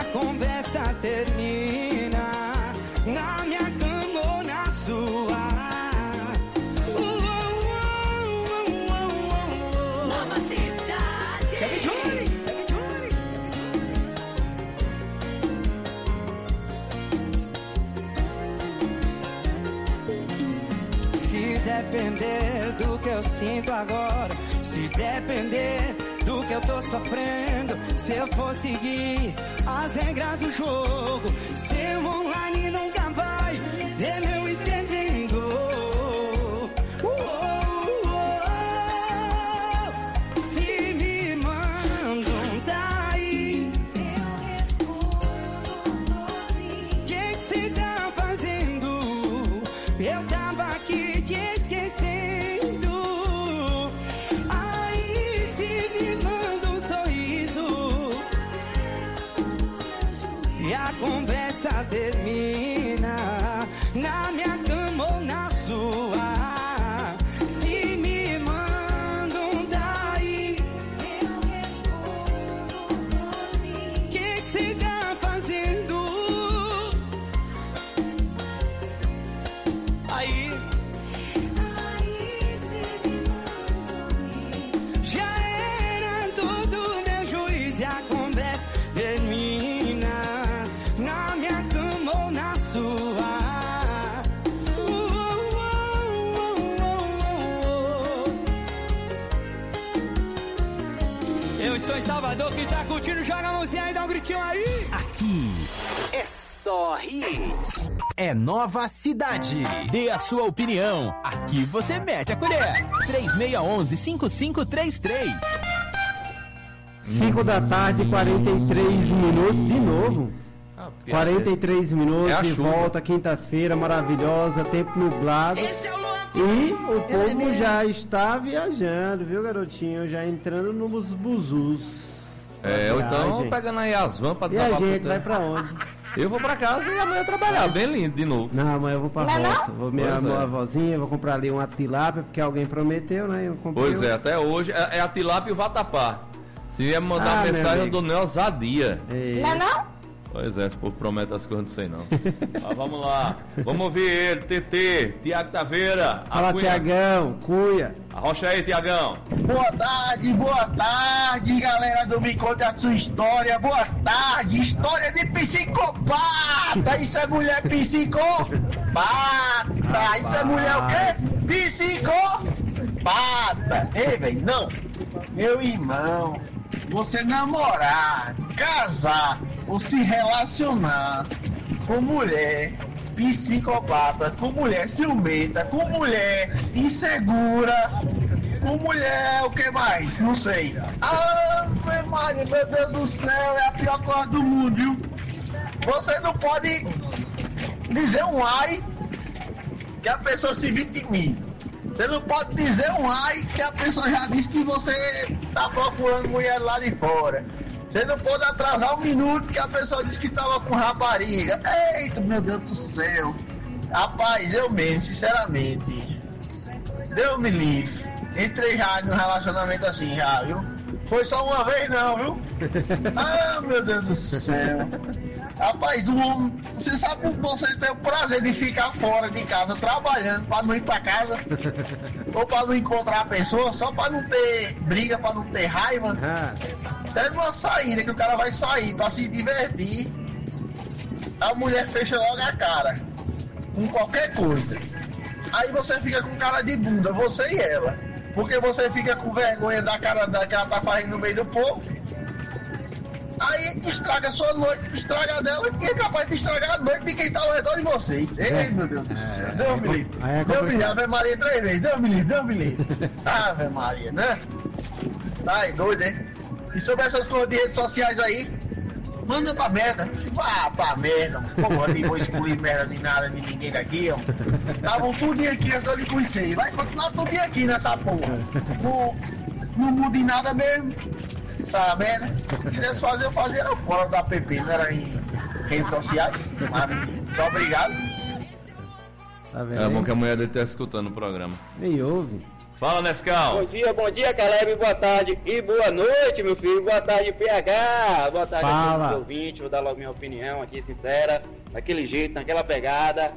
conversa termina na minha cama ou na sua. Nova Cidade. Kevin Johnny. Se depender do que eu sinto agora, se depender do que eu tô sofrendo, se eu for seguir as regras do jogo, seu online nunca vai ver meu escrevendo. Se me mandam daí, eu respondo sim. Que cê tá fazendo? Eu tava aqui te esquecendo. Aí se me manda um sorriso e a conversa termina na minha cama ou na sua. Se me mandam daí, eu respondo sim. Que cê tá fazendo? Aí se me manda um sorriso, já era todo meu juiz e a conversa termina na minha cama ou na sua. Eu estou em Salvador, quem tá curtindo, joga a mãozinha e dá um gritinho aí. Aqui é só hits. É Nova Cidade. Dê a sua opinião. Aqui você mete a colher. 3611-5533. 5 da tarde, 43 minutos de novo. 43 minutos de volta, quinta-feira maravilhosa, tempo nublado. E o povo já está viajando, viu, garotinho? Já entrando nos buzus. Ou então pegando aí as vans pra desabar. E a gente vai pra onde? Eu vou pra casa e amanhã trabalhar, bem lindo de novo. Não, amanhã eu vou pra roça. Vou minha avózinha, vou comprar ali uma tilápia, porque alguém prometeu, né? Eu comprei. Pois é, até hoje é a tilápia e o vatapá. Se vier me mandar mensagem, eu dou nem ousadia. Não? Pois é, esse povo promete as coisas, não sei não. Mas vamos lá. Vamos ouvir ele, TT, Tiago Taveira. Fala, Tiagão, Cuia. Arrocha aí, Tiagão. Boa tarde, galera do Me Conte a Sua História. Boa tarde, história de psicopata. Isso é mulher psicopata. Isso é mulher o quê? Psicopata. Ei, velho, não. Meu irmão, você namorar, casar ou se relacionar com mulher psicopata, com mulher ciumenta, com mulher insegura, com mulher o que mais? Não sei. Maria, meu Deus do céu, é a pior coisa do mundo, viu? Você não pode dizer um ai que a pessoa se vitimiza. Você não pode dizer um ai que a pessoa já disse que você tá procurando mulher lá de fora. Você não pode atrasar um minuto que a pessoa disse que tava com rapariga. Eita, meu Deus do céu. Rapaz, eu mesmo, sinceramente, Deus me livre. Entrei já num relacionamento assim já, viu? Foi só uma vez não, viu? Meu Deus do céu. Rapaz, o homem, você sabe que você tem o prazer de ficar fora de casa trabalhando pra não ir pra casa ou pra não encontrar a pessoa, só pra não ter briga, pra não ter raiva. Tem uma saída que o cara vai sair pra se divertir, a mulher fecha logo a cara com qualquer coisa. Aí você fica com cara de bunda, você e ela, porque você fica com vergonha da cara que ela tá fazendo no meio do povo. Aí estraga a sua noite, estraga a dela e é capaz de estragar a noite de quem tá ao redor de vocês. Ei, meu Deus do céu, Deus me livre. Deus me livre, Ave Maria 3 vezes, Deus me livre. Ave Maria, né? Tá aí, doido, hein? E sobre essas coisas de redes sociais aí, manda pra merda. Vá pra merda, porra, não vou excluir merda de nada de ninguém aqui, ó. Estavam tudinho aqui antes de eu lhe conhecer. Vai continuar tudinho aqui nessa porra. Não muda em nada mesmo. Sabe, né? Se quisesse fazer, eu fazia era fora da app, não era em redes sociais. Mas, só obrigado. Tá vendo? É bom que a mulher dele tá escutando o programa. Nem ouve. Fala, Nescau. Bom dia, Caleb, boa tarde e boa noite, meu filho. Boa tarde, PH. Boa tarde a todos os ouvintes. Vou dar logo minha opinião aqui, sincera, daquele jeito, naquela pegada.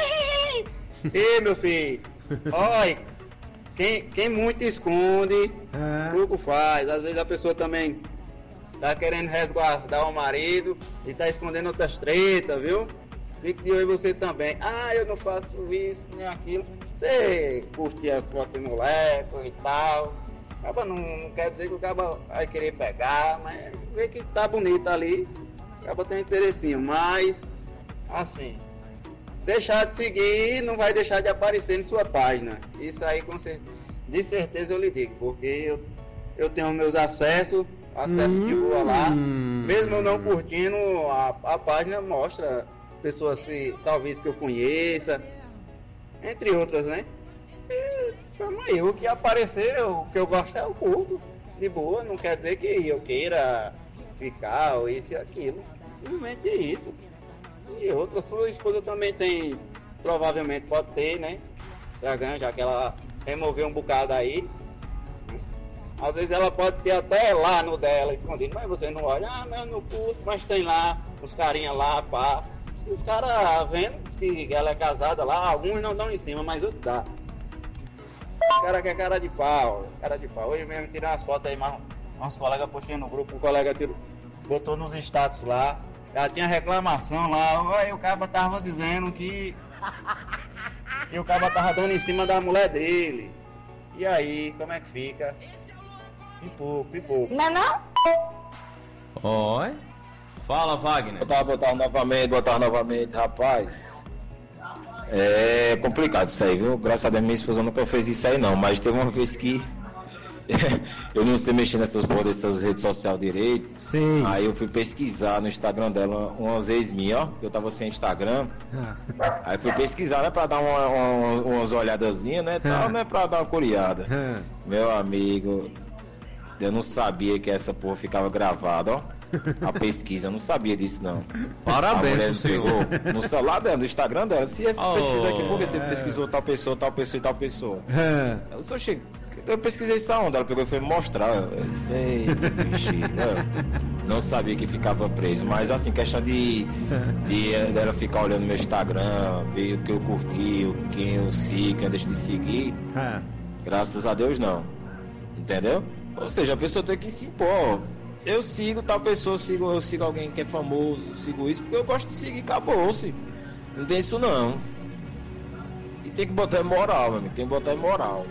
Ei, meu filho, olha, quem muito esconde, pouco faz. Às vezes a pessoa também tá querendo resguardar o marido e tá escondendo outras tretas, viu? Fique de olho você também. Eu não faço isso, nem aquilo. Você curte as fotos de moleque e tal. Acaba não quer dizer que o cara vai querer pegar, mas vê que tá bonito ali. Acaba tendo interessinho, mas assim, deixar de seguir não vai deixar de aparecer em sua página. Isso aí de certeza eu lhe digo, porque eu tenho meus acessos de boa lá. Mesmo eu não curtindo, a página mostra pessoas que talvez que eu conheça, entre outras, né? E também o que aparecer, o que eu gosto eu curto, de boa, não quer dizer que eu queira ficar ou isso e aquilo, simplesmente isso. E outra, sua esposa também tem, provavelmente pode ter, né? Instagram, já que ela removeu um bocado aí. Às vezes ela pode ter até lá no dela escondido, mas você não olha, mas eu não curto, mas tem lá, os carinha lá, pá. Os caras vendo que ela é casada lá, alguns não dão em cima, mas outros dá. O cara que é cara de pau. Hoje mesmo tirei umas fotos aí, mas uns colegas postei no grupo, o colega botou nos status lá. Já tinha reclamação lá, aí o cara tava dizendo que o cara tava dando em cima da mulher dele. E aí, como é que fica? Pipoco. Não? Oi. Fala, Wagner. Boa tarde novamente, rapaz. É complicado isso aí, viu? Graças a Deus minha esposa nunca fez isso aí não, mas teve uma vez que eu não sei mexer nessas porras dessas redes sociais direito. Sim. Aí eu fui pesquisar no Instagram dela umas ex minhas, ó, eu tava sem Instagram. Aí fui pesquisar, né, pra dar umas olhadazinhas, né, tal, né, pra dar uma curiada. Meu amigo, eu não sabia que essa porra ficava gravada, ó. A pesquisa, eu não sabia disso não. Parabéns pro senhor. No celular dela, no Instagram dela. Se essas pesquisas aqui, porque você pesquisou tal pessoa e tal pessoa. Eu pesquisei isso aonde? Ela pegou e foi me mostrar. Eu sei, não sabia que ficava preso. Mas assim, questão de ela ficar olhando meu Instagram, ver o que eu curti, quem eu sigo, quem eu deixo de seguir. Graças a Deus não. Entendeu? Ou seja, a pessoa tem que se impor. Eu sigo tal pessoa, eu sigo alguém que é famoso, sigo isso, porque eu gosto de seguir, acabou-se. Não tem isso não. E tem que botar em moral, meu amigo, tem que botar em moral.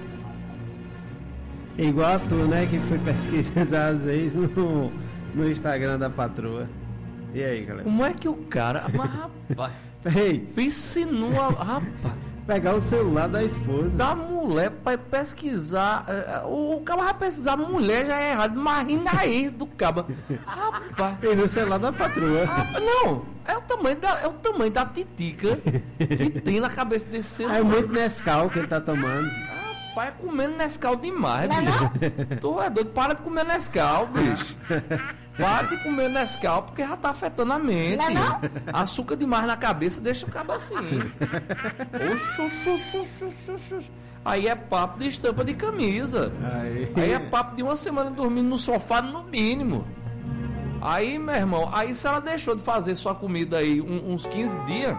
Igual a tu, né, que foi pesquisar às vezes no Instagram da patroa. E aí, galera? Como é que o cara... Mas, rapaz... Ei, pense numa... Rapaz... Pegar o celular da esposa. Da mulher pra pesquisar. O cara vai pesquisar mulher já é errado. Imagina aí do caba. Rapaz. E no celular da patroa. Não, é o tamanho da titica que tem na cabeça desse celular. É muito Nescau que ele tá tomando. Rapaz, é comendo Nescau demais, bicho. Tu é doido, para de comer Nescau, bicho. Para de comer Nescau porque já tá afetando a mente. Açúcar demais na cabeça deixa o cabo assim. Aí é papo de estampa de camisa. Aí é papo de uma semana dormindo no sofá no mínimo. Aí, meu irmão, aí se ela deixou de fazer sua comida aí uns 15 dias...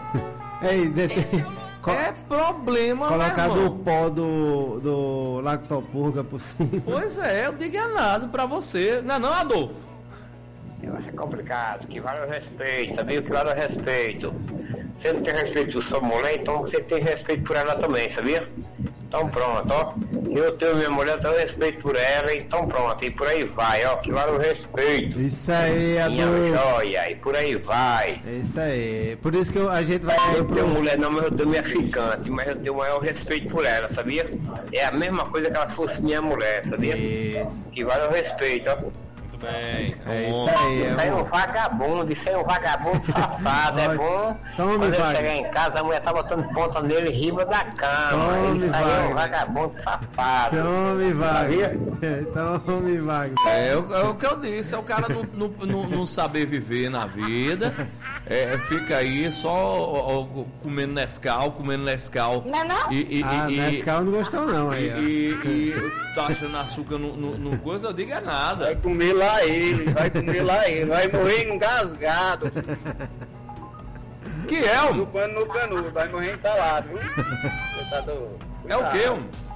É problema, colocar do pó do lactopurga por cima. Pois é, eu digo nada pra você. Não, Adolfo? Eu acho complicado, que vale o respeito, sabia o que vale o respeito? Você não tem respeito por sua mulher, então você tem respeito por ela também, sabia? Então pronto, ó. Eu tenho minha mulher, eu tenho respeito por ela, então pronto, e por aí vai, ó, que vale o respeito. Isso aí, minha joia, e por aí vai. Isso aí, por isso que a gente vai... Eu tenho mulher não, mas eu tenho minha ficante, mas eu tenho o maior respeito por ela, sabia? É a mesma coisa que ela fosse minha mulher, sabia? Isso. Que vale o respeito, ó. Bem, isso aí. Isso aí é um vagabundo, safado, é bom. Quando ele chegar em casa, a mulher tá botando ponta nele em riba da cama. Isso aí é um vagabundo safado. Tome, vai. Então, homem Wagner. É o que eu disse, é o cara não saber viver na vida, fica aí só comendo Nescau. Não é não? Nescau não gostou não. E tá achando açúcar no coisa, eu digo é nada. Vai comer lá ele, vai morrer engasgado. Que é, no pano no canudo, vai morrer entalado, viu? É o quê,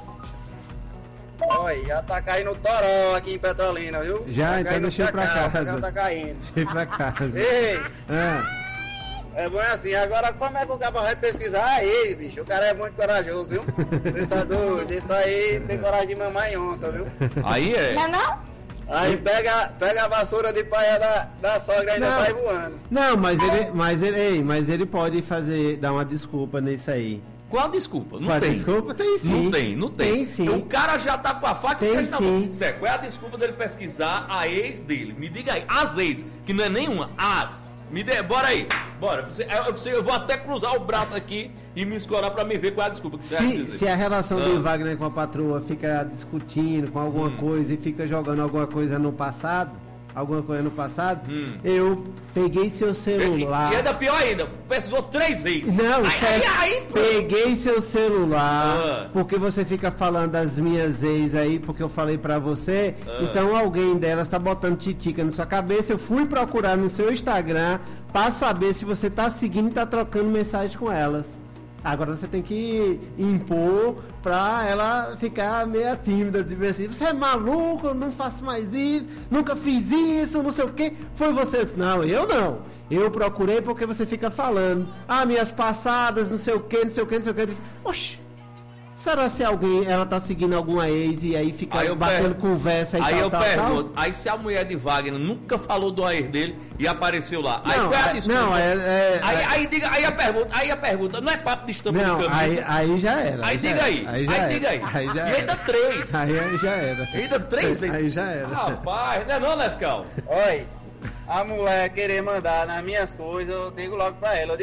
Olha, já tá caindo toró aqui em Petrolina, viu? Já, tá então deixa eu ir pra casa. Já tá caindo. Deixa eu ir pra casa. Ei! É bom assim, agora como é que o cara vai pesquisar? Aí, bicho, o cara é muito corajoso, viu? Você tá doido? Isso aí tem coragem de mamar em onça, viu? Aí é. Não? Aí pega a vassoura de paia da sogra e ainda sai voando. Não, mas ele pode dar uma desculpa nisso aí. Qual desculpa? Não tem. Desculpa tem sim. Não tem. Tem sim. O cara já tá com a faca e o na mão. Certo, qual é a desculpa dele pesquisar a ex dele? Me diga aí, as ex, que não é nenhuma, as. Bora aí, bora. Eu vou até cruzar o braço aqui e me escorar pra me ver qual é a desculpa que você vai dizer. Se a relação do Wagner com a patroa fica discutindo com alguma coisa e fica jogando alguma coisa no passado, eu peguei seu celular. E ainda pior ainda, precisou 3 vezes. Não, peguei seu celular, porque você fica falando das minhas ex aí, porque eu falei pra você, então alguém delas tá botando titica na sua cabeça, eu fui procurar no seu Instagram pra saber se você tá seguindo e tá trocando mensagem com elas. Agora você tem que impor pra ela ficar meio tímida, tipo assim, você é maluco, eu não faço mais isso, nunca fiz isso, não sei o que. Foi você? Não, eu não. Eu procurei porque você fica falando, minhas passadas, não sei o que. Oxi. Será se ela tá seguindo alguma ex e aí fica batendo conversa e tal? Aí eu pergunto, aí se a mulher de Wagner nunca falou do ex dele e apareceu lá, aí qual é a desculpa? Não, aí a pergunta, não é papo de estampa de camisa? Aí já era. Aí diga aí. E ainda 3. Aí já era. Ainda 3 vezes? Aí já era. Rapaz, não é não, Nescau? Olha, a mulher querer mandar nas minhas coisas, eu digo logo pra ela,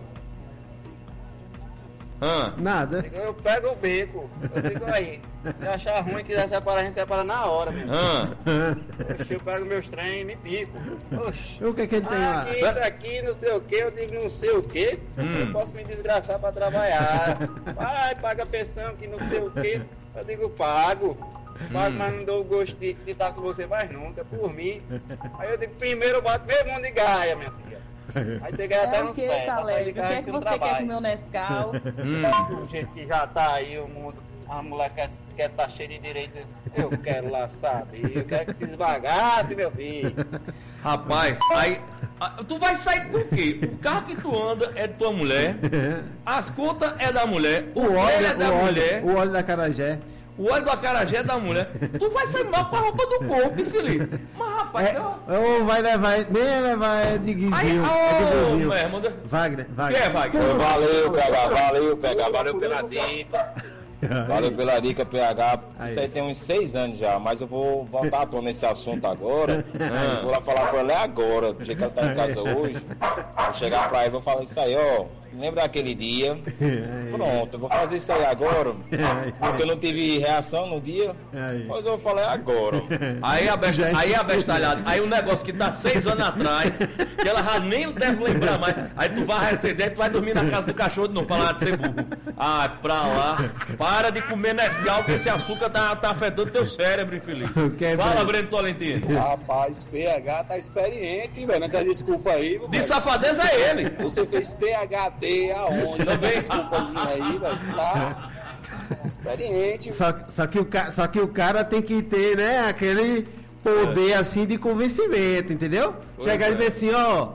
Nada. Eu pego o beco. Eu digo aí. Se achar ruim, quiser separar, a gente separa na hora, meu. Oxe, eu pego meus trem e me pico. Oxe. O que ele tem lá? Isso aqui, não sei o que, eu digo não sei o que. Eu posso me desgraçar pra trabalhar. Vai, paga pensão que não sei o que. Eu digo, pago, mas não dou o gosto de estar com você mais nunca, por mim. Aí eu digo, primeiro eu bato meio mundo de gaia, minha filha. Aí tem que ir até nos pés, pra sair de casa sem trabalho. O que é que você quer com o meu Nescau? Do jeito que já tá aí o mundo, a mulher quer tá cheia de direito. Eu quero lá saber, eu quero que se esbagasse, meu filho. Rapaz, aí tu vai sair com o quê? O carro que tu anda é de tua mulher, as contas é da mulher, o óleo é da mulher. O óleo da acarajé. O óleo do acarajé é da mulher. Tu vai sair mal com a roupa do corpo, Felipe. Mas, rapaz, vai levar, nem levar de guizinho. Wagner. Que é, Wagner? Valeu pela dica. Valeu pela dica, PH. Isso aí tem uns 6 anos já, mas eu vou voltar à tona nesse assunto agora. Vou lá falar com ela agora, do jeito que ela tá em casa hoje. Vou chegar pra ela e vou falar isso aí, lembra aquele dia? Pronto, eu vou fazer isso aí agora. Porque eu não tive reação no dia. Pois eu falei agora. Aí abestalhado. Aí o negócio que tá 6 anos atrás, que ela já nem deve lembrar mais. Aí tu vai receder, tu vai dormir na casa do cachorro de novo, pra lá de ser burro. Pra lá. Para de comer Nescau, que esse açúcar tá afetando teu cérebro, infeliz. Fala, Breno Tolentino. Rapaz, PH tá experiente, velho. Essa desculpa aí. De safadeza é ele. Você fez PHD aonde? Desculpazinha aí, velho. Você tá experiente. Só que o cara tem que ter, né, aquele poder assim de convencimento, entendeu? Chegar e dizer assim,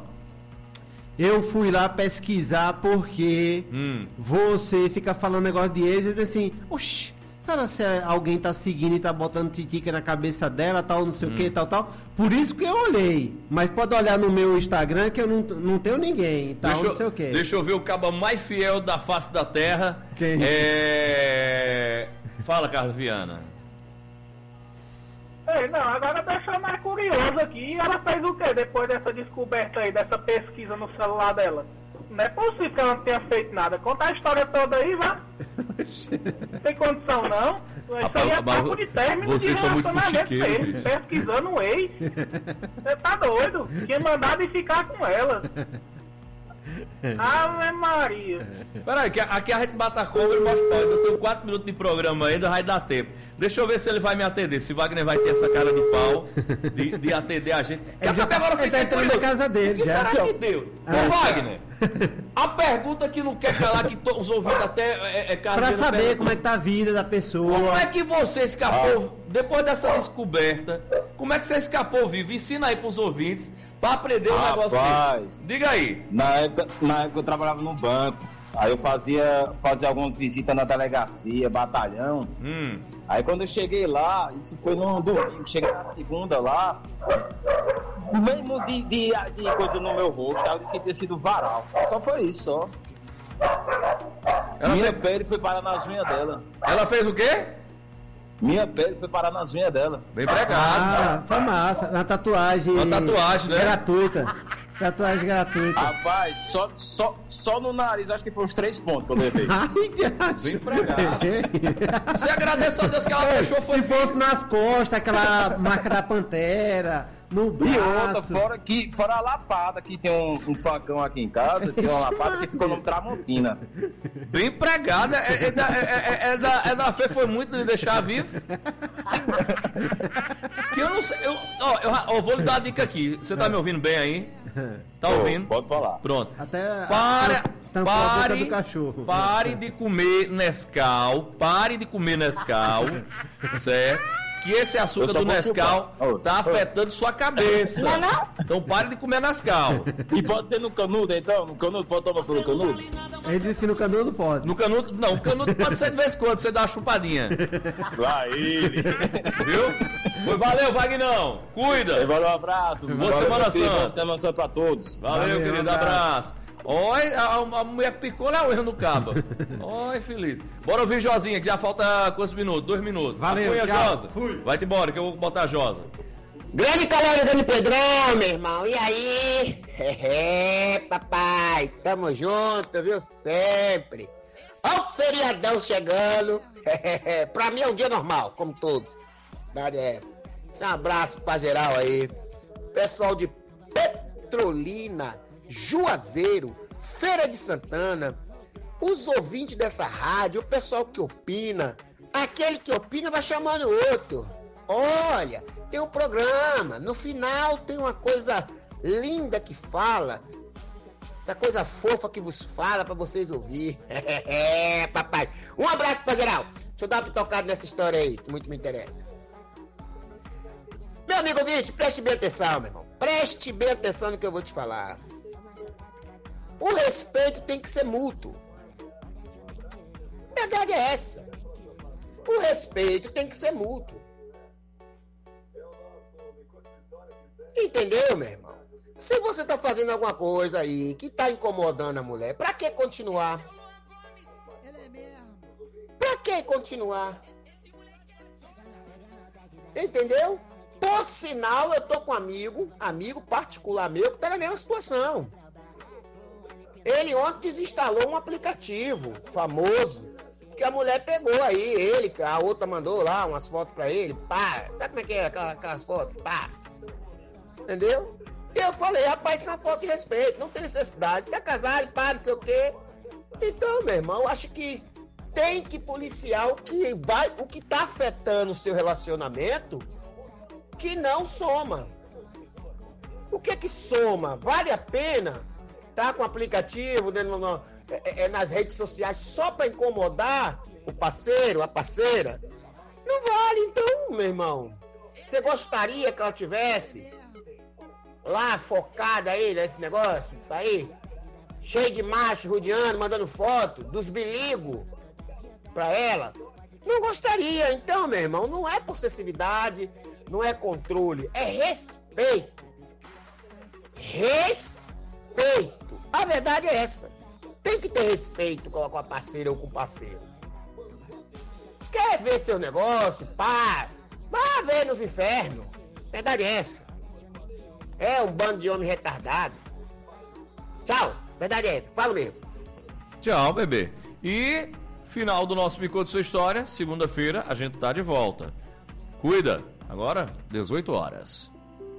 eu fui lá pesquisar porque você fica falando negócio de ex e diz assim, oxi, será se alguém tá seguindo e tá botando titica na cabeça dela, tal, não sei o que, tal. Por isso que eu olhei. Mas pode olhar no meu Instagram que eu não tenho ninguém, tal, não sei o que. Deixa eu ver o cabo mais fiel da face da terra. Quem? Fala, Carlos Viana. Não, agora deixa eu mais curioso aqui. Ela fez o que depois dessa descoberta aí, dessa pesquisa no celular dela? Não é possível que ela não tenha feito nada. Conta a história toda aí, vá. Não tem condição, não. Vocês são muito fuxiqueiros. Pesquisando um ex. Você tá doido? Tinha mandado e ficar com ela. Ave Maria. Peraí, que aqui a gente bate a cobra e mostra o pau. Eu tenho 4 minutos de programa ainda, vai dar tempo. Deixa eu ver se ele vai me atender. Se Wagner vai ter essa cara de pau de atender a gente. Agora eu fiquei curioso. Na casa dele, o que será que deu? Ô Wagner, a pergunta que não quer calar, que os ouvintes até pra saber como é que tá a vida da pessoa. Como é que você escapou, depois dessa descoberta, como é que você escapou vivo? Ensina aí pros ouvintes pra aprender um negócio desse. Diga aí. Na época eu trabalhava no banco. Aí eu fazia algumas visitas na delegacia, batalhão. Aí quando eu cheguei lá, isso foi num domingo, cheguei na segunda lá, mesmo de coisa no meu rosto, ela disse que tinha sido varal. Só foi isso, só. Minha pele foi parar nas unhas dela. Ela fez o quê? Minha pele foi parar nas unhas dela. Bem pregado. Foi massa. Uma tatuagem. Né? Gratuita. Tatuagem gratuita. Rapaz, só no nariz, acho que foi uns 3 pontos que eu levei. Bem pregado. Você agradece a Deus que ela deixou. Se fosse nas costas, aquela marca da pantera, no braço. E outra, fora a lapada, que tem um facão aqui em casa, tem uma lapada que ficou no Tramontina. Bem pregada. Da Fê foi muito de deixar vivo. Que eu não sei. Eu vou lhe dar uma dica aqui. Você tá me ouvindo bem aí? Tá ouvindo? Pode falar. Pronto. Até pare de comer Nescau. Pare de comer Nescau. Certo? Que esse açúcar do Nescau tá afetando sua cabeça. Não? Então pare de comer Nescau. E pode ser no canudo, então? No canudo pode tomar pelo canudo? Ele disse que no canudo pode. No canudo, não. O canudo pode ser de vez em quando, você dá uma chupadinha. Lá ele. Viu? Valeu, Vagnão. Cuida. Valeu, um abraço. Boa Semana Santa. Boa Semana Santa pra todos. Valeu, querido. Abraço. Oi, a mulher picou lá o erro no cabo. Oi, feliz. Bora ouvir Josinha, que já falta quantos minutos? 2 minutos. Valeu, Josa. Vai-te embora, que eu vou botar a Josa. Grande calório, Dani Pedrão, meu irmão. E aí? Papai. Tamo junto, viu? Sempre. Ó o feriadão chegando. Pra mim é um dia normal, como todos. Verdade é essa. Um abraço pra geral aí. Pessoal de Petrolina, Juazeiro, Feira de Santana, os ouvintes dessa rádio, o pessoal que opina, aquele que opina vai chamando o outro. Olha, tem um programa, no final tem uma coisa linda que fala, essa coisa fofa que vos fala pra vocês ouvir. Papai. Um abraço pra geral. Deixa eu dar uma tocada nessa história aí, que muito me interessa. Meu amigo ouvinte, preste bem atenção, meu irmão. Preste bem atenção no que eu vou te falar. O respeito tem que ser mútuo. A verdade é essa. O respeito tem que ser mútuo. Entendeu, meu irmão? Se você tá fazendo alguma coisa aí que tá incomodando a mulher, pra que continuar? Pra que continuar? Entendeu? Por sinal, eu tô com um amigo particular meu que tá na mesma situação. Ele ontem desinstalou um aplicativo famoso, que a mulher pegou aí, a outra mandou lá umas fotos pra ele, pá, sabe como é que é aquelas fotos? Pá, entendeu? E eu falei, rapaz, isso é uma falta de respeito, não tem necessidade, você tá casado, pá, não sei o quê. Então, meu irmão, eu acho que tem que policiar o que tá afetando o seu relacionamento, que não soma. O que é que soma? Vale a pena tá com aplicativo nas redes sociais só para incomodar o parceiro, a parceira? Não vale, então, meu irmão. Você gostaria que ela tivesse lá focada aí nesse negócio? Tá aí, cheio de macho rodeando, mandando foto dos beligos pra ela? Não gostaria. Então, meu irmão, não é possessividade, não é controle, é respeito. Respeito. A verdade é essa. Tem que ter respeito com a parceira ou com o parceiro. Quer ver seu negócio? Pá, vai ver nos infernos. A verdade é essa. É um bando de homem retardado. Tchau. A verdade é essa. Fala mesmo. Tchau, bebê. E Final do nosso Me Conte Sua História. Segunda-feira a gente tá de volta. Cuida. Agora, 18 horas.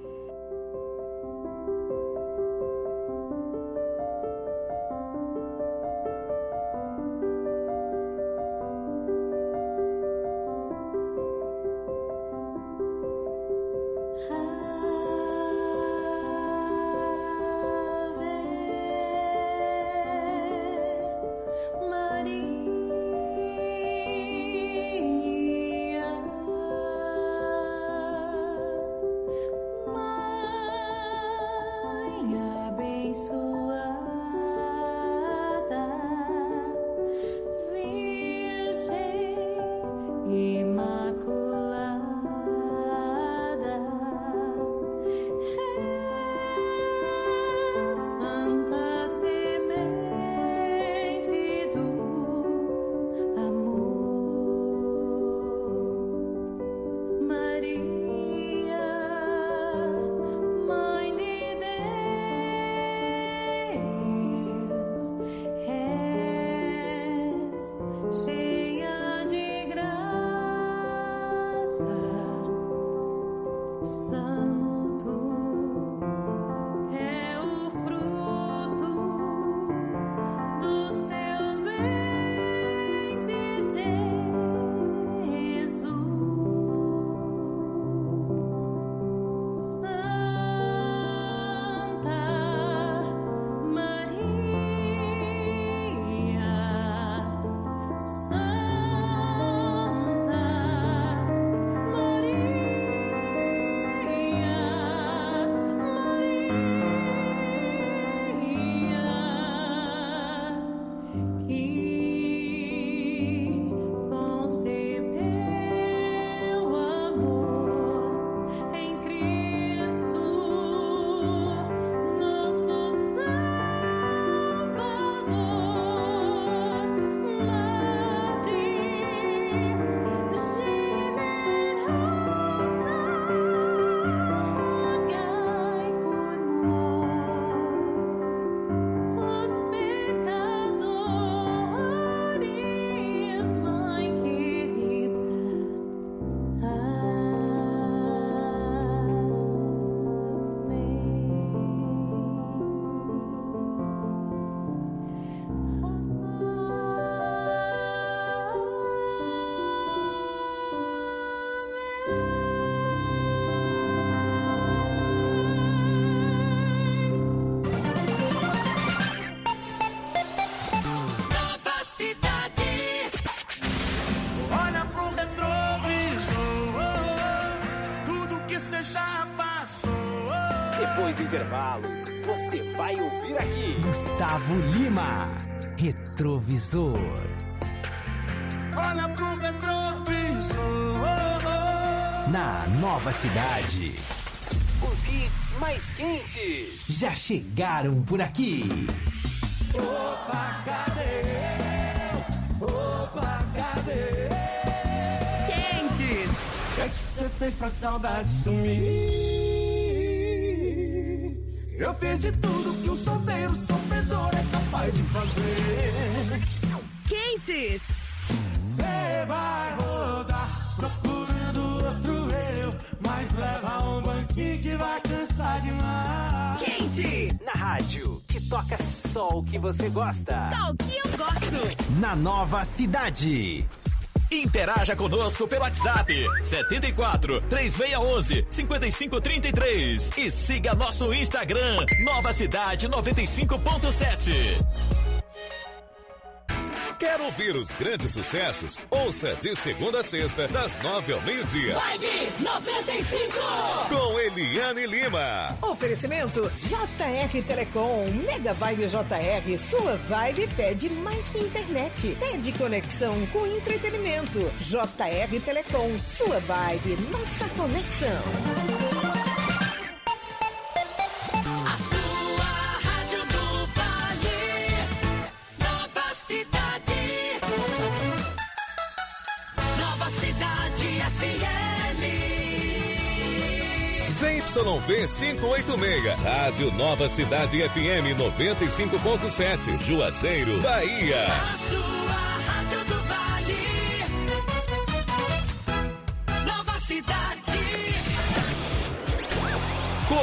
Intervalo, você vai ouvir aqui Gustavo Lima, Retrovisor. Olha pro retrovisor. Na Nova Cidade. Os hits mais quentes já chegaram por aqui. Opa, cadê? Opa, cadê? Quentes. O que é que você fez pra saudade sumir? Eu fiz de tudo que um solteiro sofredor é capaz de fazer. Quentes. Cê vai rodar procurando outro eu, mas leva um banquinho que vai cansar demais. Quente. Na rádio que toca só o que você gosta. Só o que eu gosto. Na Nova Cidade. Interaja conosco pelo WhatsApp 74 3611 5533 e siga nosso Instagram Nova Cidade 95.7. Quer ouvir os grandes sucessos? Ouça de segunda a sexta, das 9 ao meio-dia. Vibe 95! Com Eliane Lima. Oferecimento JR Telecom. Mega Vibe JR. Sua vibe pede mais que internet. Pede conexão com entretenimento. JR Telecom. Sua vibe, nossa conexão. ZYV 586, Rádio Nova Cidade FM 95.7, Juazeiro, Bahia. A sua rádio do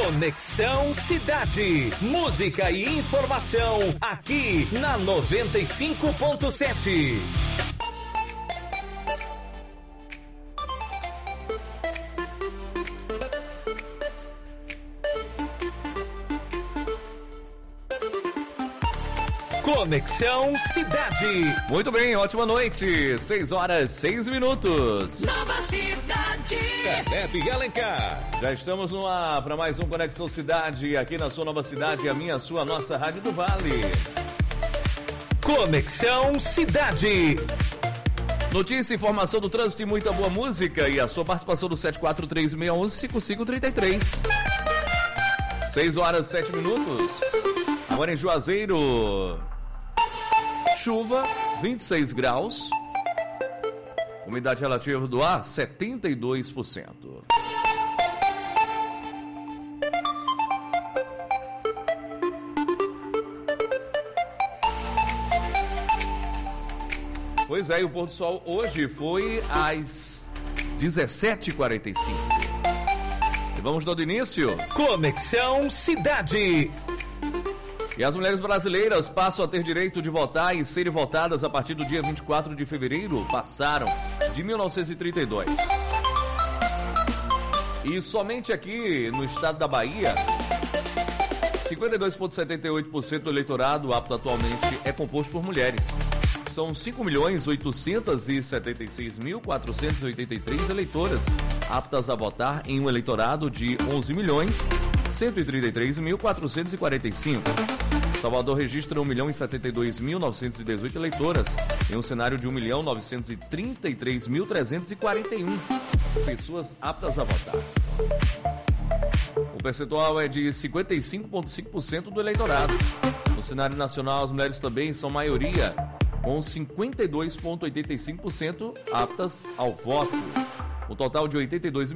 Conexão Cidade. Música e informação aqui na 95.7. Conexão Cidade. Muito bem, ótima noite. 6h06. Nova Cidade. Caleb e Alencar. Já estamos no ar para mais um Conexão Cidade, aqui na sua Nova Cidade, a minha, a sua, nossa Rádio do Vale. Conexão Cidade. Notícia, informação do trânsito e muita boa música. E a sua participação do 743-611-5533. 6h07. Agora em Juazeiro. Chuva, 26 graus. Umidade relativa do ar, 72%. Pois é, e o pôr do sol hoje foi às 17h45. E vamos dando início. Conexão Cidade. E as mulheres brasileiras passam a ter direito de votar e serem votadas a partir do dia 24 de fevereiro, passaram de 1932. E somente aqui no estado da Bahia, 52,78% do eleitorado apto atualmente é composto por mulheres. São 5.876.483 eleitoras aptas a votar em um eleitorado de 11.133.445. Salvador registra 1.072.918 eleitoras em um cenário de 1.933.341 pessoas aptas a votar. O percentual é de 55,5% do eleitorado. No cenário nacional, as mulheres também são maioria, com 52,85% aptas ao voto. Um total de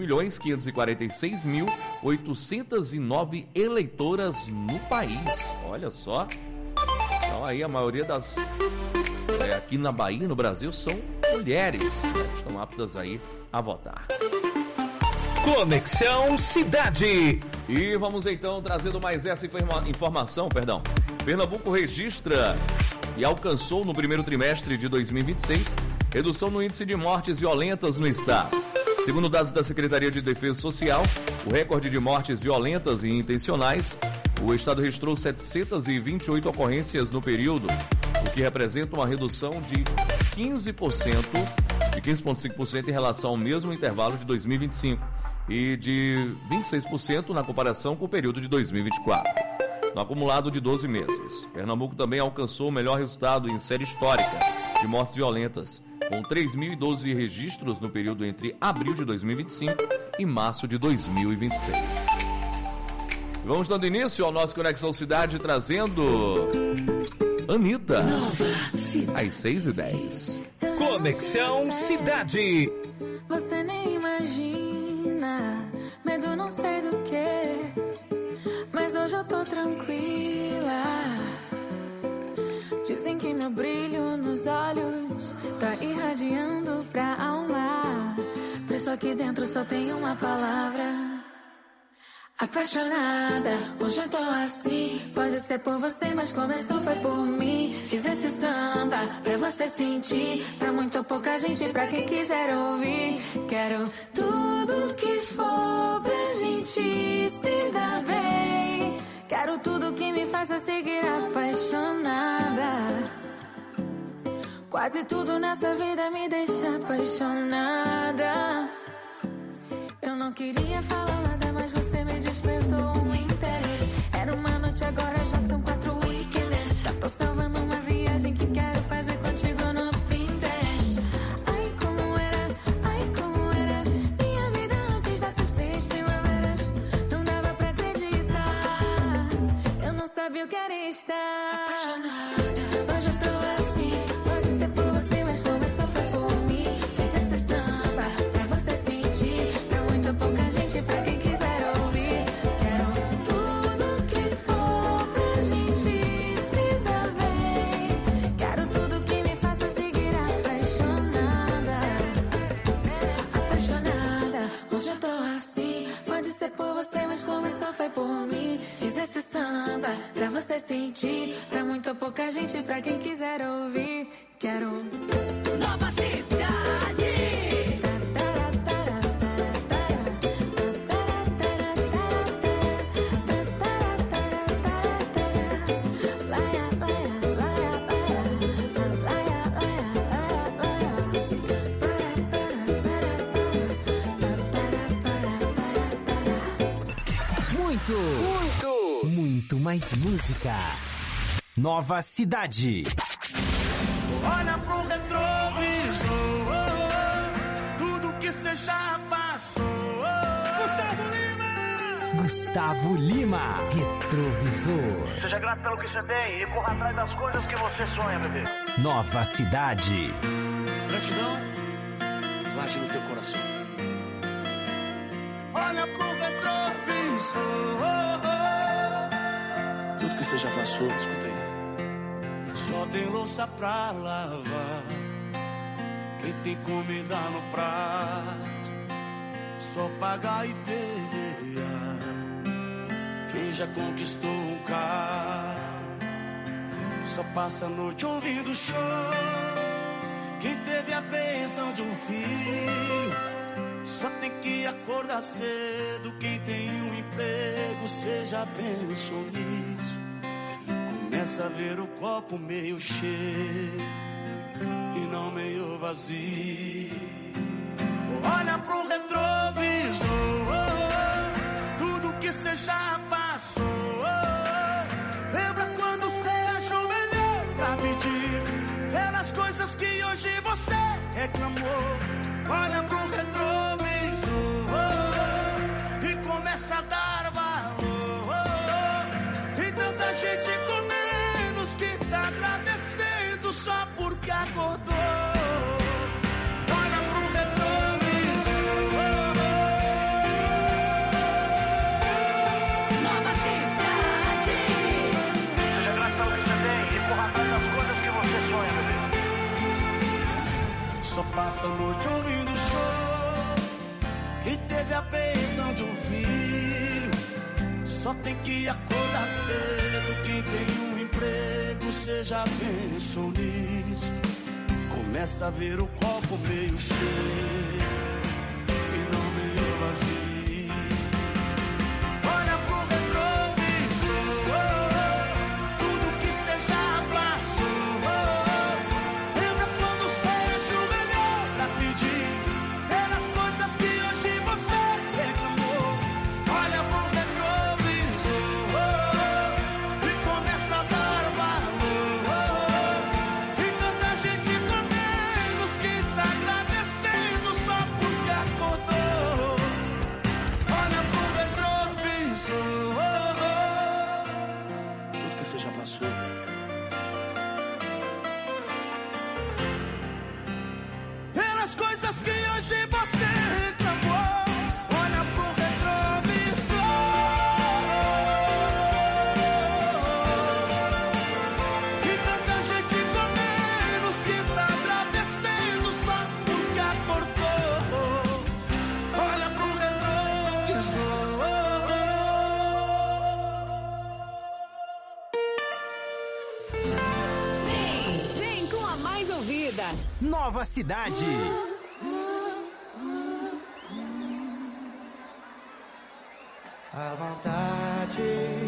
82.546.809 eleitoras no país. Olha só. Então aí a maioria das... aqui na Bahia, no Brasil, são mulheres, né, que estão aptas aí a votar. Conexão Cidade. E vamos então trazendo mais essa informação. Pernambuco registra e alcançou no primeiro trimestre de 2026 redução no índice de mortes violentas no estado. Segundo dados da Secretaria de Defesa Social, o recorde de mortes violentas e intencionais, o estado registrou 728 ocorrências no período, o que representa uma redução de 15,5% em relação ao mesmo intervalo de 2025 e de 26% na comparação com o período de 2024. No acumulado de 12 meses, Pernambuco também alcançou o melhor resultado em série histórica de mortes violentas, com 3.012 registros no período entre abril de 2025 e março de 2026. Vamos dando início ao nosso Conexão Cidade, trazendo Anitta, às 6h10. Conexão Cidade. Você nem imagina, medo não sei do que, mas hoje eu tô tranquila. Dizem que meu brilho nos olhos tá irradiando pra alma. Por isso aqui dentro só tem uma palavra: apaixonada. Hoje eu tô assim, pode ser por você, mas começou foi por mim. Fiz esse samba pra você sentir, pra muito ou pouca gente, pra quem quiser ouvir. Quero tudo que for pra gente se dar bem. Quero tudo que me faça seguir apaixonada. Quase tudo nessa vida me deixa apaixonada. Eu não queria falar nada, mas você me despertou um interesse. Era uma noite, agora já são 4 weekends. Já tô salvando uma viagem que quero fazer contigo no Pinterest. Ai, como era minha vida antes dessas 3 primaveras. Não dava pra acreditar, eu não sabia o que era estar apaixonada. Hoje eu tô assim, pode ser por você, mas começou foi por mim. Fiz esse samba pra você sentir, pra muito pouca gente, pra quem quiser ouvir. Quero tudo que for pra gente se dar bem. Quero tudo que me faça seguir apaixonada. Apaixonada, hoje eu tô assim, pode ser por você, mas começou foi por esse samba pra você sentir, pra muito pouca gente, pra quem quiser ouvir. Quero Nova Cidade. Muito mais música. Nova Cidade. Olha pro retrovisor, tudo que cê já passou. Gustavo Lima, Retrovisor. Seja grato pelo que você tem e corra atrás das coisas que você sonha, bebê. Nova Cidade. Gratidão, guarde no teu coração. Olha pro retrovisor, tudo que você já passou, escuta aí. Só tem louça pra lavar, quem tem comida no prato, só pagar e perder. Quem já conquistou um carro, só passa a noite ouvindo show. Quem teve a bênção de um filho, só tem que acordar cedo. Quem tem um emprego, cê já pensou nisso? Começa a ver o copo meio cheio e não meio vazio. Olha pro retrovisor, tudo que cê já passou. Lembra quando cê achou melhor pra pedir pelas coisas que hoje você reclamou. Olha pro retrovisor e começa a dar valor. Tem tanta gente com menos que tá agradecendo só porque acordou. Olha pro retrovisor. Nova Cidade. Seja grato pelo que você tem e corra atrás das coisas que você sonha, bebê. Só passa a noite ouvindo show. E teve a bênção de um filho, só tem que acordar cedo. Quem tem um emprego, cê já pensou nisso? Começa a ver o copo meio cheio e não meio vazio. Olha pro retrovisor, tudo que cê já passou. Lembra quando cê achou melhor pra pedir pelas coisas que hoje você reclamou. Olha pro retrovisor e começa a dar valor. Tem tanta gente com menos que tá agradecendo só porque acordou. Olha pro retrovisor, tudo que você já passou. Pelas coisas que hoje você reclamou. Olha pro retrovisor. E tanta gente com menos que tá agradecendo só porque acordou. Olha pro retrovisor. Vem com a mais ouvida. Nova Cidade. À vontade.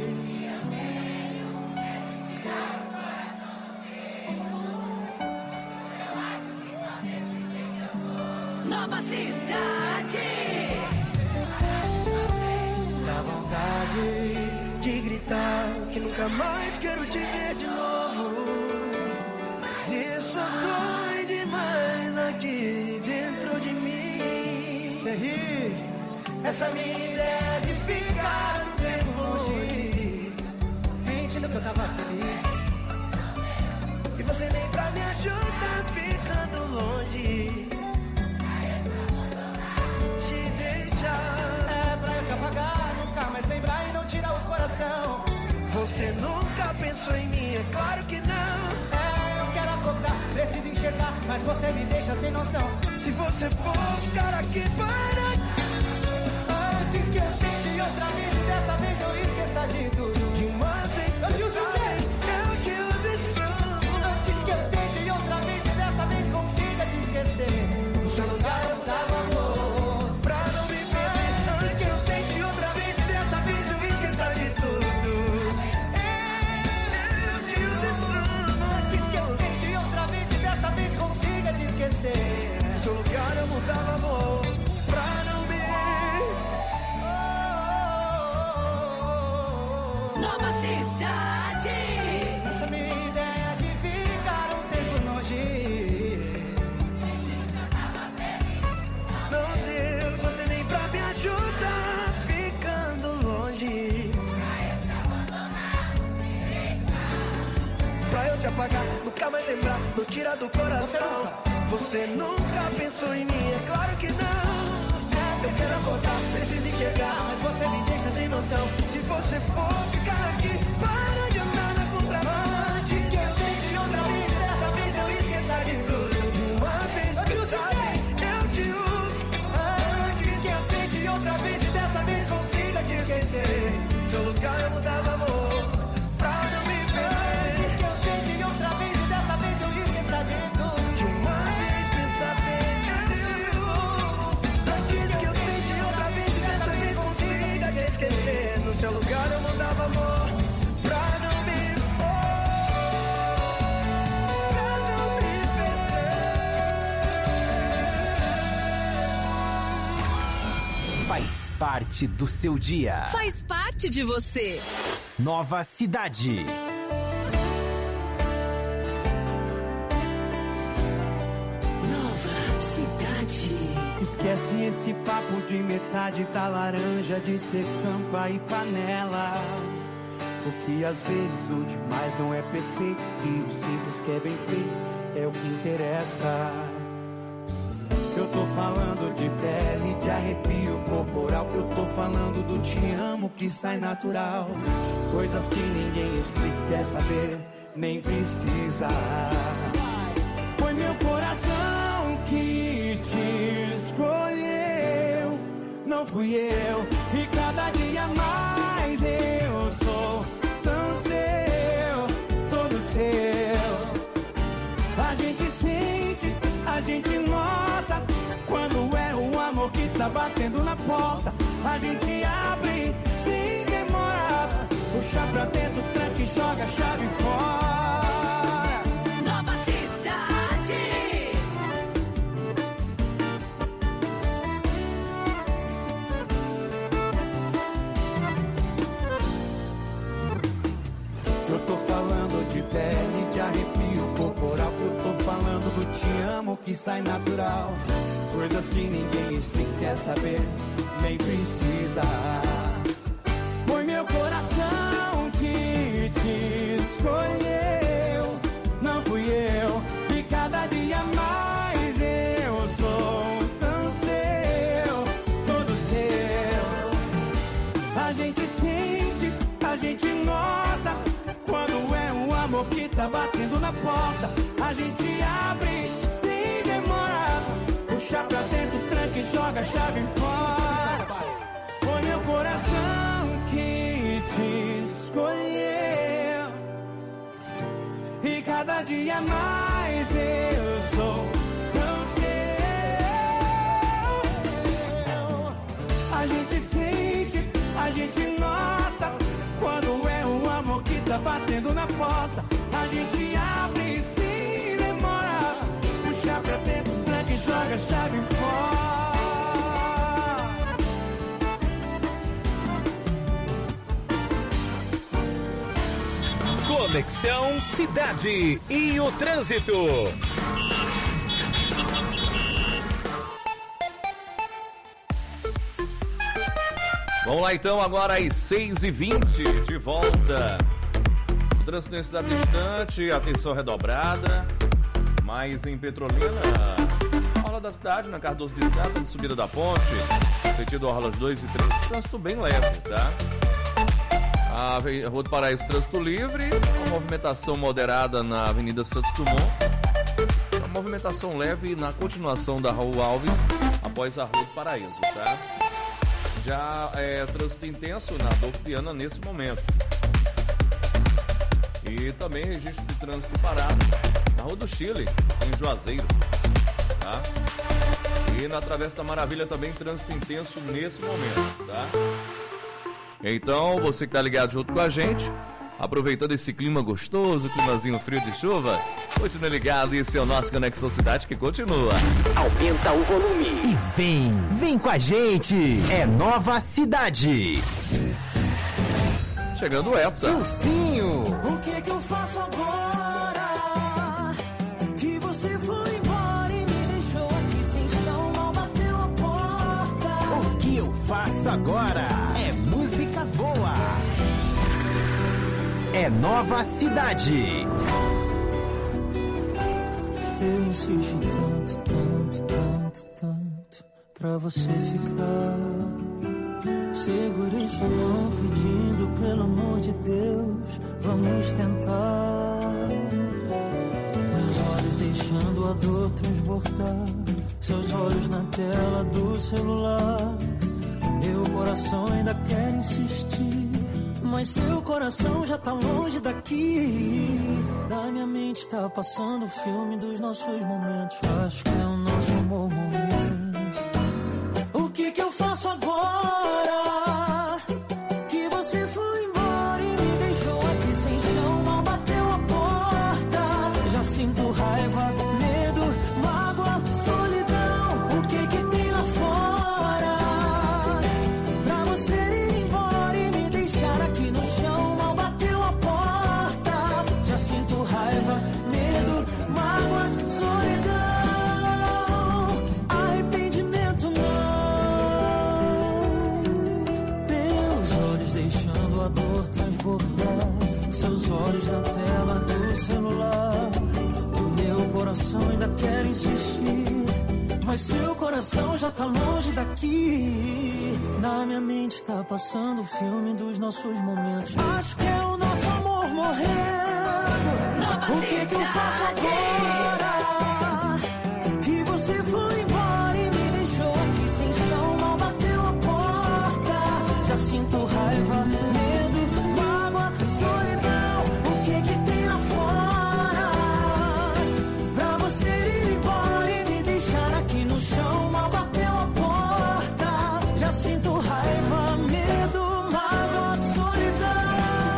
Nova Cidade. Dá vontade de gritar que nunca mais quero te ver de novo. Mas isso dói demais aqui dentro de mim. Você ri, essa minha ideia de ficar um tempo longe, mentindo que eu tava feliz. E você nem pra me ajudar ficando longe. Te deixar é pra eu te apagar, nunca mais lembrar e não tirar o coração. Você nunca pensou em mim, é claro que não. É, eu quero acordar, preciso enxergar, mas você me deixa sem noção. Se você for ficar aqui para antes que eu tente outra vez e dessa vez eu esqueça de tudo. te apagar, nunca mais lembrar, não tira do coração. Você nunca pensou em mim, é claro que não. Preciso acordar, preciso enxergar, mas você me deixa sem noção. Se você for ficar aqui, para de andar na contramão. Antes que eu tente outra vez, dessa vez eu esqueça de tudo. De uma vez por sabe, eu te uso. Antes que eu tente outra vez e dessa vez consiga te esquecer. Seu lugar eu mudava, amor, pra não me ver. Antes que eu tente outra vez e dessa vez eu esqueça de tudo. De uma vez pensa bem, antes que eu tente outra vez e dessa vez consiga te esquecer. No seu lugar eu mudava, amor, pra não me Faz parte do seu dia. Faz parte de você. Nova Cidade. Nova Cidade. Esquece esse papo de metade da laranja, de ser tampa e panela. Porque às vezes o demais não é perfeito e o simples que é bem feito é o que interessa. Eu tô falando de pele, de arrepio corporal. Eu tô falando do te amo que sai natural. Coisas que ninguém explica, quer saber, nem precisa. Foi meu coração que te escolheu, não fui eu. E cada dia mais eu sou tão seu, todo seu. A gente sente, a gente nota quando é o amor que tá batendo na porta. A gente abre sem demora, puxa pra dentro, tranca e joga a chave fora. Nova Cidade. Eu tô falando de pele, de arrepio corporal. Eu tô falando do te amo que sai natural. Coisas que ninguém explica, quer saber, nem precisa. Foi meu coração que te escolheu, não fui eu. E cada dia mais eu sou tão seu, todo seu. A gente sente, a gente nota quando é um amor que tá batendo na porta. A gente abre sem demora, puxa pra dentro, tranca e joga a chave fora. Foi meu coração que te escolheu, e cada dia mais eu sou tão seu. A gente sente, a gente nota quando é um amor que tá batendo na porta. A gente abre sem demora, puxa pra dentro, tranca e joga a chave fora. Conexão Cidade e o trânsito. Vamos lá então, agora às 6h20, de volta. O trânsito em cidade distante, atenção redobrada. Mas em Petrolina, orla da cidade, na Cardoso de Sá, na subida da ponte, sentido orlas 2 e 3, trânsito bem leve, tá? A Rua do Paraíso, trânsito livre, a movimentação moderada na Avenida Santos Dumont, a movimentação leve na continuação da Rua Alves, após a Rua do Paraíso, tá? Já é trânsito intenso na Adolfo Viana nesse momento. E também registro de trânsito parado na Rua do Chile, em Juazeiro, tá? E na Travessa da Maravilha também trânsito intenso nesse momento, tá? Então, você que tá ligado junto com a gente, aproveitando esse clima gostoso, climazinho frio de chuva, continue ligado, e esse é o nosso Conexão Cidade que continua. Aumenta o volume e vem com a gente, é Nova Cidade. Chegando essa. Dilcinho. O que eu faço agora? Que você foi embora e me deixou aqui sem chão, mal bateu a porta. O que eu faço agora é música boa. É Nova Cidade. Eu insisti tanto pra você ficar. Segurei sua mão pedindo, pelo amor de Deus, vamos tentar. Meus olhos deixando a dor transbordar, seus olhos na tela do celular. Meu coração ainda quer insistir, mas seu coração já tá longe daqui. Da minha mente tá passando o filme dos nossos momentos. Acho que é o nosso amor morrendo. O que eu faço agora? Que você foi embora e me deixou aqui sem chão. Mal bateu a porta. Já sinto raiva, medo, mágoa, solidão. O que tem lá fora? Pra você ir embora e me deixar aqui no chão. Mal bateu a porta. Já sinto raiva, medo, mágoa, solidão. Arrependimento não. Meus olhos deixando a dor transbordar, seus olhos na tela do celular. O meu coração ainda quer insistir, mas seu coração já tá longe daqui. Na minha mente tá passando o filme dos nossos momentos. Acho que é o nosso amor morrendo. O que eu faço agora? Que você foi embora e me deixou aqui sem chão. Mal bateu a porta. Já sinto raiva, medo, mágoa, solidão. O que tem lá fora? Pra você ir embora e me deixar aqui no chão. Mal bateu a porta. Já sinto raiva, medo, mágoa, solidão.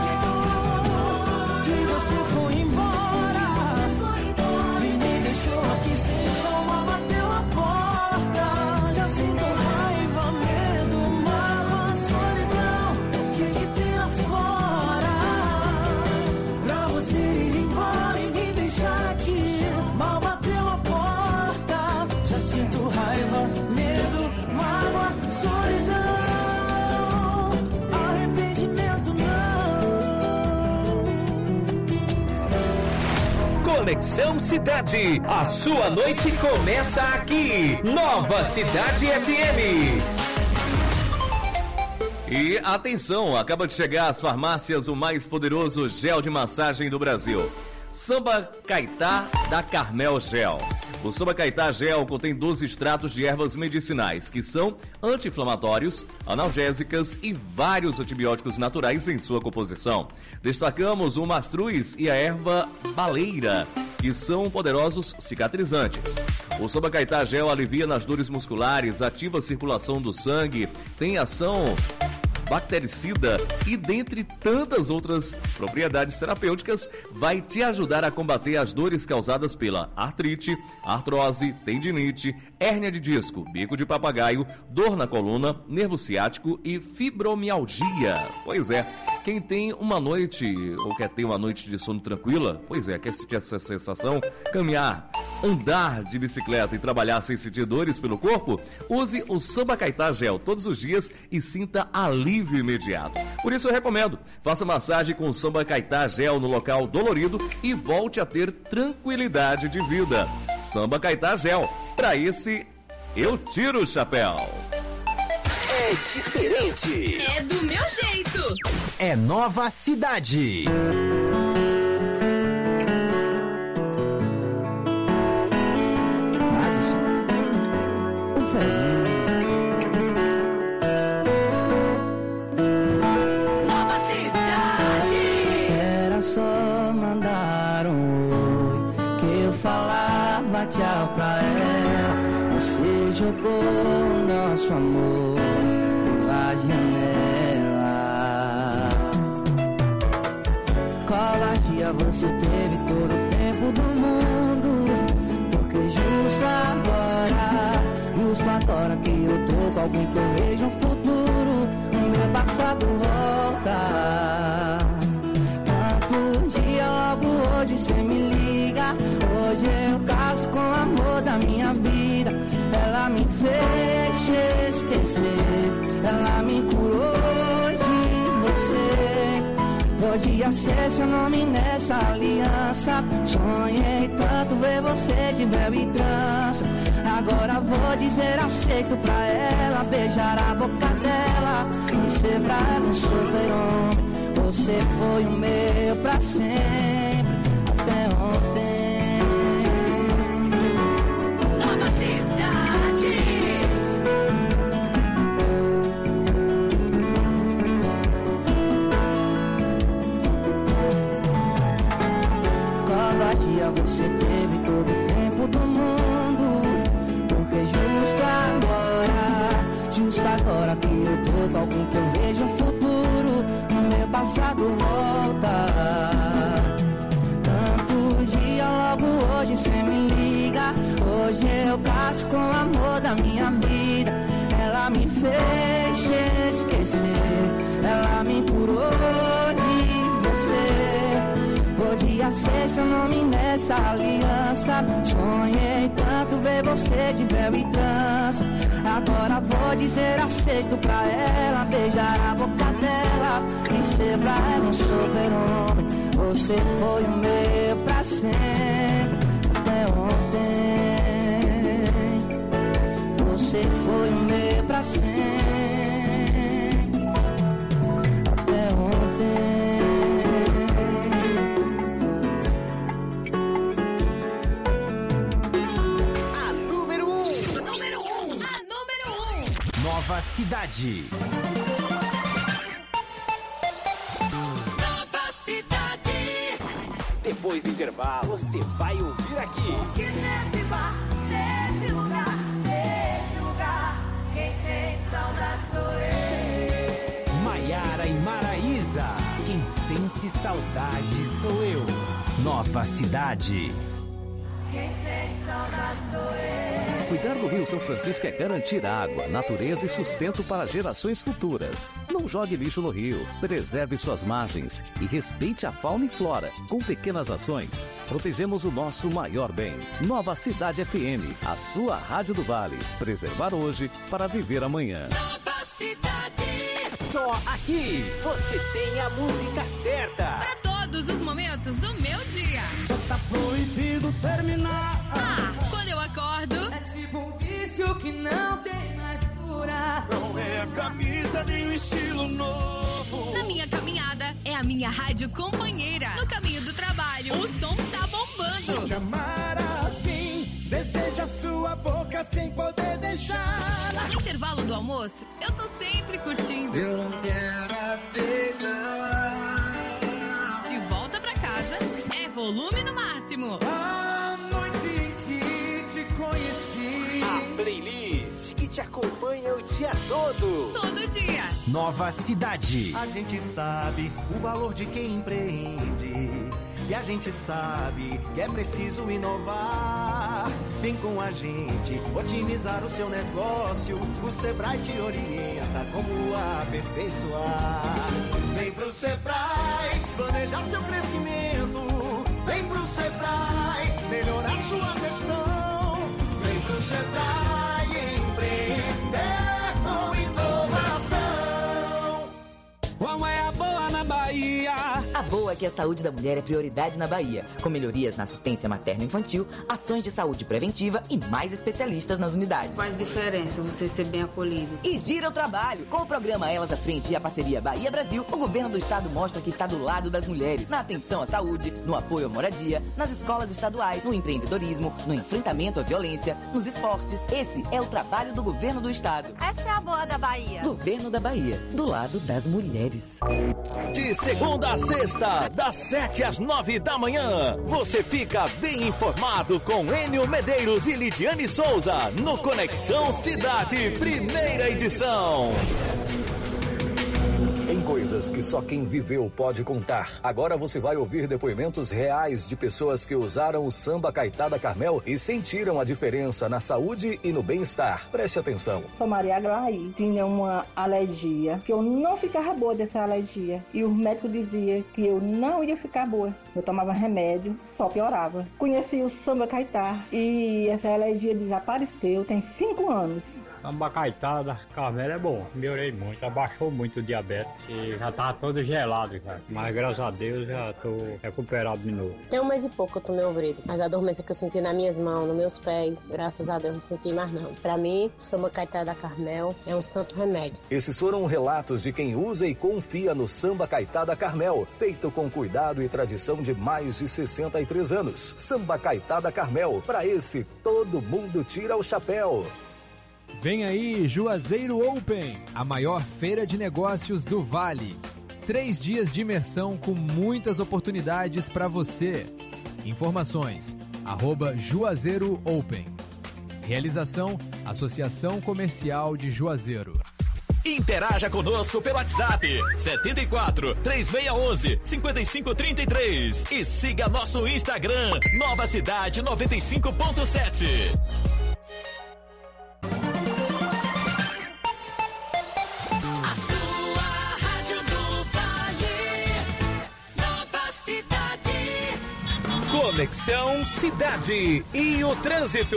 Que você foi embora e me deixou aqui sem chão. Mal bateu a porta. Já sinto raiva, medo, mágoa, solidão. O que tem lá fora? Pra você ir embora e me deixar aqui. Mal bateu a porta. Já sinto raiva, medo, mágoa, solidão. Arrependimento não. Conexão Cidade. A sua noite começa aqui. Nova Cidade FM. E atenção, acaba de chegar às farmácias o mais poderoso gel de massagem do Brasil. Samba Caetá da Carmel Gel. O Samba Caetá Gel contém 12 extratos de ervas medicinais, que são anti-inflamatórios, analgésicas e vários antibióticos naturais em sua composição. Destacamos o mastruz e a erva baleira, que são poderosos cicatrizantes. O Samba Caetá Gel alivia nas dores musculares, ativa a circulação do sangue, tem ação bactericida e dentre tantas outras propriedades terapêuticas, vai te ajudar a combater as dores causadas pela artrite, artrose, tendinite, hérnia de disco, bico de papagaio, dor na coluna, nervo ciático e fibromialgia. Pois é, quem tem uma noite ou quer ter uma noite de sono tranquila, pois é, quer sentir essa sensação, caminhar, andar de bicicleta e trabalhar sem sentir dores pelo corpo, use o Samba Caetá Gel todos os dias e sinta alívio imediato. Por isso eu recomendo, faça massagem com o Samba Caetá Gel no local dolorido e volte a ter tranquilidade de vida. Samba Caetá Gel, pra esse eu tiro o chapéu. É diferente. É do meu jeito. É Nova Cidade. Nova Cidade. Era só mandar um oi que eu falava tchau pra ela. Você jogou o nosso amor pela janela. Covardia, você teve todo o tempo do mundo, porque justo agora que eu tô com alguém que eu vejo um futuro, o meu passado volta. Tanto dia, logo hoje cê me liga. Hoje eu caso com o amor da minha vida. Ela me fez esquecer, ela me curou de você. Podia ser seu nome nessa aliança. Sonhei tanto ver você de véu e trança. Agora vou dizer aceito pra ela, beijar a boca dela e ser pra ela um super-homem. Você foi o meu pra sempre, até ontem. Nova Cidade. Covardia, você teve todo o tempo do mundo. Porque justo agora que eu tô com alguém que eu vejo um futuro, o meu passado volta. Tanto dia, logo hoje cê me liga. Hoje eu caso com o amor da minha vida. Ela me fez esquecer, ela me curou de você. Podia ser seu nome nessa aliança. Sonhei tanto ver você de véu e trança. Agora vou dizer aceito pra ela, beijar a boca dela e ser pra ela um super-homem. Você foi o meu pra sempre, até ontem. Você foi o meu pra sempre, até ontem. Nova Cidade. Nova Cidade. Depois do intervalo, você vai ouvir aqui. Porque nesse bar, nesse lugar, quem sente saudade sou eu. Maiara e Maraísa. Quem sente saudade sou eu. Nova Cidade. Quem sente saudade sou eu. Cuidar do Rio São Francisco é garantir água, natureza e sustento para gerações futuras. Não jogue lixo no rio, preserve suas margens e respeite a fauna e flora. Com pequenas ações, protegemos o nosso maior bem. Nova Cidade FM, a sua rádio do Vale. Preservar hoje para viver amanhã. Nova Cidade. Só aqui você tem a música certa. Para todos os momentos do meu dia. Já tá proibido terminar. Quando eu acordo, é tipo um vício que não tem mais cura. Não é a camisa nem o estilo novo. Na minha caminhada, é a minha rádio companheira. No caminho do trabalho, o som tá bombando. Te amar assim, deseja sua boca sem poder deixar. No intervalo do almoço, eu tô sempre curtindo. Eu não quero aceitar. De volta pra casa, é volume no máximo. A noite em que te conheci. A playlist que te acompanha o dia todo. Todo dia. Nova Cidade. A gente sabe o valor de quem empreende. E a gente sabe que é preciso inovar. Vem com a gente otimizar o seu negócio. O Sebrae te orienta como aperfeiçoar. Vem pro Sebrae planejar seu crescimento. Vem pro Sebrae melhorar sua gestão. Vem pro Sebrae empreender com inovação. Qual é a boa na Bahia? A boa é que a saúde da mulher é prioridade na Bahia, com melhorias na assistência materno-infantil, ações de saúde preventiva e mais especialistas nas unidades. Faz diferença você ser bem acolhido. E gira o trabalho. Com o programa Elas à Frente e a parceria Bahia-Brasil, o governo do estado mostra que está do lado das mulheres, na atenção à saúde, no apoio à moradia, nas escolas estaduais, no empreendedorismo, no enfrentamento à violência, nos esportes. Esse é o trabalho do governo do estado. Essa é a boa da Bahia. Governo da Bahia, do lado das mulheres. De segunda a sexta, das 7 às 9 da manhã, você fica bem informado com Enio Medeiros e Lidiane Souza no Conexão Cidade, primeira edição. Tem coisas que só quem viveu pode contar. Agora você vai ouvir depoimentos reais de pessoas que usaram o samba Caetá da Carmel e sentiram a diferença na saúde e no bem-estar. Preste atenção. Sou Maria Aglaí, tinha uma alergia, que eu não ficava boa dessa alergia. E os médicos diziam que eu não ia ficar boa. Eu tomava remédio, só piorava. Conheci o samba Caetá e essa alergia desapareceu, tem 5 anos. Samba Caetá da Carmel é bom, melhorei muito, abaixou muito o diabetes e Já tava todo gelado, cara. Mas graças a Deus já tô recuperado de novo. Tem 1 mês e pouco que eu tomei ouvido. Mas a dormência que eu senti nas minhas mãos, nos meus pés, graças a Deus não senti mais não. Pra mim, Samba Caetá da Carmel é um santo remédio. Esses foram relatos de quem usa e confia no Samba Caetá da Carmel, feito com cuidado e tradição de mais de 63 anos. Samba Caetá da Carmel, pra esse todo mundo tira o chapéu. Vem aí Juazeiro Open, a maior feira de negócios do Vale. 3 dias de imersão com muitas oportunidades para você. Informações, @Juazeiro Open. Realização, Associação Comercial de Juazeiro. Interaja conosco pelo WhatsApp 74 3611 5533 e siga nosso Instagram Nova Cidade 95.7. A sua Rádio do Vale, Nova Cidade. Conexão Cidade e o trânsito.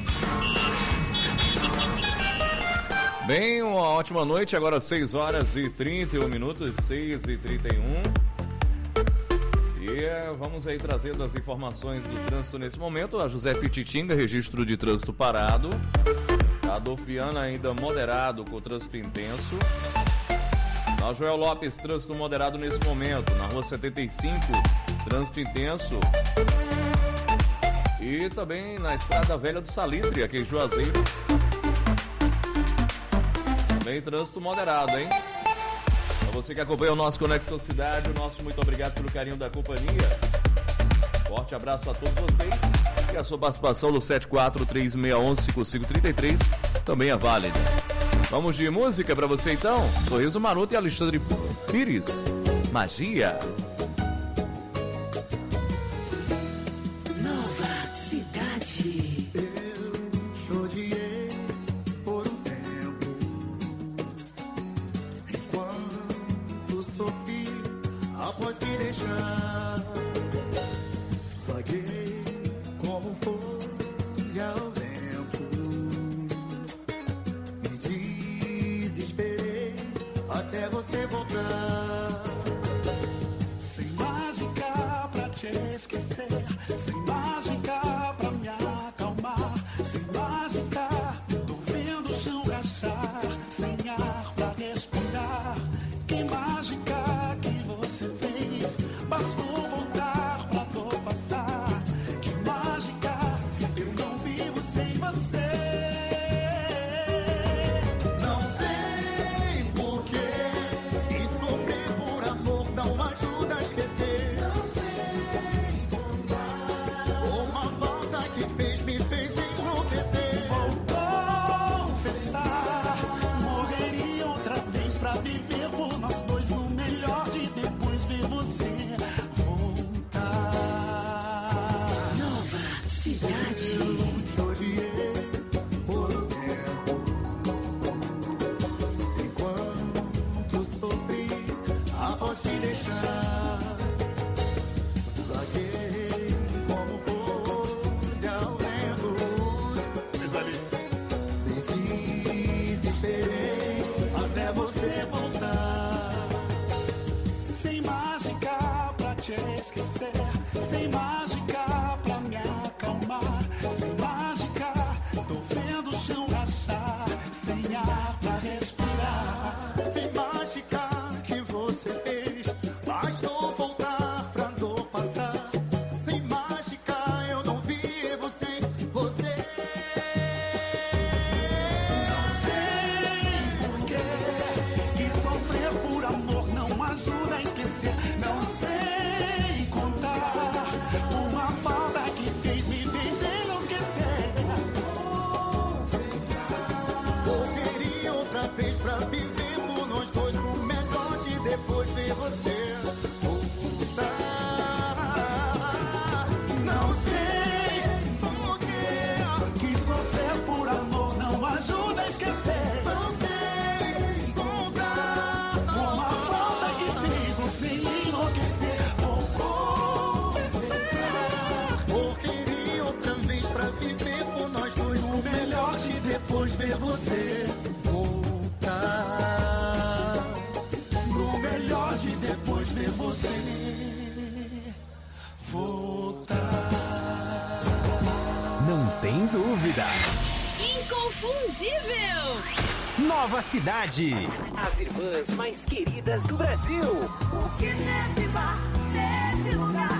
Bem, uma ótima noite, agora 6 horas e 31 minutos, 6h31. E vamos aí trazendo as informações do trânsito nesse momento. A José Pititinga, registro de trânsito parado. A Adolfiana ainda moderado com trânsito intenso. Na Joel Lopes, trânsito moderado nesse momento. Na Rua 75, trânsito intenso. E também na Estrada Velha do Salitre, aqui em Juazeiro. Também trânsito moderado, hein? Para você que acompanha o nosso Conexão Cidade, o nosso muito obrigado pelo carinho da companhia. Forte abraço a todos vocês. E a sua participação no 7436115533 também é válida. Vamos de música para você então? Sorriso Maroto e Alexandre Pires. Magia. Ver você voltar no melhor rápida, inconfundível. Nova Cidade. As irmãs mais queridas do Brasil. Porque nesse bar, nesse lugar,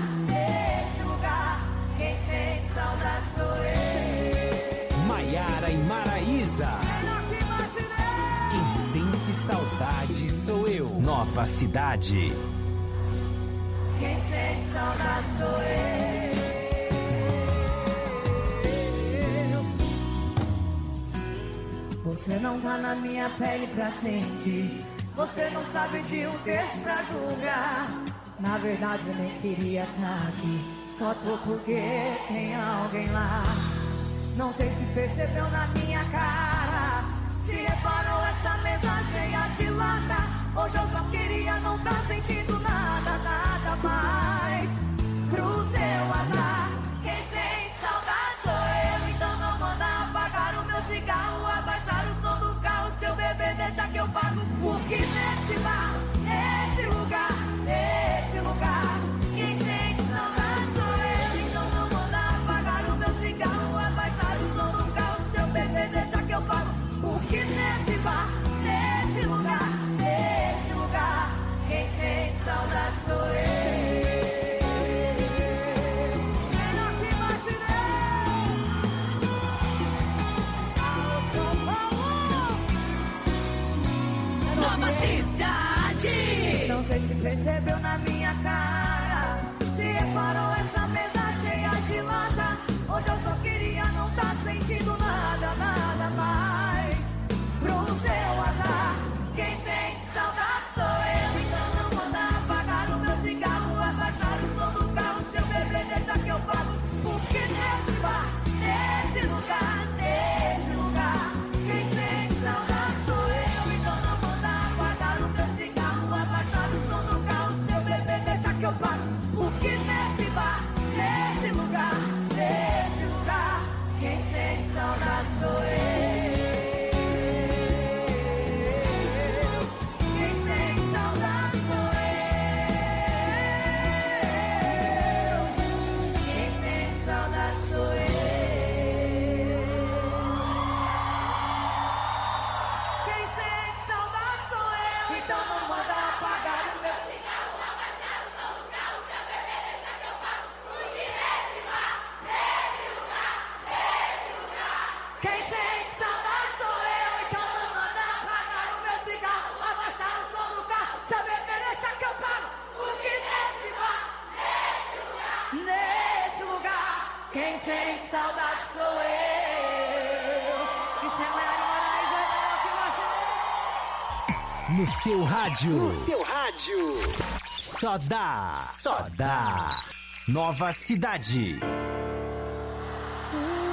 quem sente saudade sou eu. Maiara e Maraísa. Quem sente saudade sou eu. Nova Cidade. Quem sente saudade sou eu. Você não tá na minha pele pra sentir. Você não sabe de um texto pra julgar. Na verdade eu nem queria estar aqui. Só tô porque tem alguém lá. Não sei se percebeu na minha cara. Se reparou essa mesa cheia de lata. Hoje eu só queria não tá sentindo nada, nada mais. Pro seu azar, quem sente saudade sou eu. Então não manda apagar o meu cigarro, abaixar o som do carro. Seu bebê deixa que eu pago. Porque nesse bar, nesse lugar, quem sente saudade sou eu. Então não manda apagar o meu cigarro, abaixar o som do carro. Seu bebê deixa que eu pago. Porque nesse bar, nesse lugar, quem sente saudade sou eu. Melhor que imaginei. Alô, São Paulo. Nova Cidade. Não sei se percebeu na minha cara. Se reparou essa mesa cheia de lata. Hoje eu só queria não tá sentindo nada, nada mais. Pro seu azar, quem sente saudade sou eu. Então não manda apagar o meu cigarro, abaixar o som do carro. Seu bebê deixa que eu pago. Porque nesse bar, nesse lugar, quem sente saudade sou eu. Então não manda apagar o meu cigarro, abaixar o som do carro. Seu bebê deixa que eu pago. Porque nesse bar, nesse lugar, quem sente saudade sou eu. Quem sente saudade sou eu. Quem sente saudade sou eu. Quem sente saudade sou eu. Então não manda apagar o meu cigarro, abaixar o som do carro. Seu bebê deixa que eu pago. Porque nesse bar, nesse lugar, quem sente saudade sou eu. Então não manda apagar o meu cigarro, abaixar o som do carro. Seu bebê deixa que eu pago. Porque nesse bar, nesse lugar, quem sente saudade sou eu. Isso é Maiara e Maraísa, é melhor que imaginei. No seu rádio. No seu rádio. Só dá. Só dá. Nova Cidade.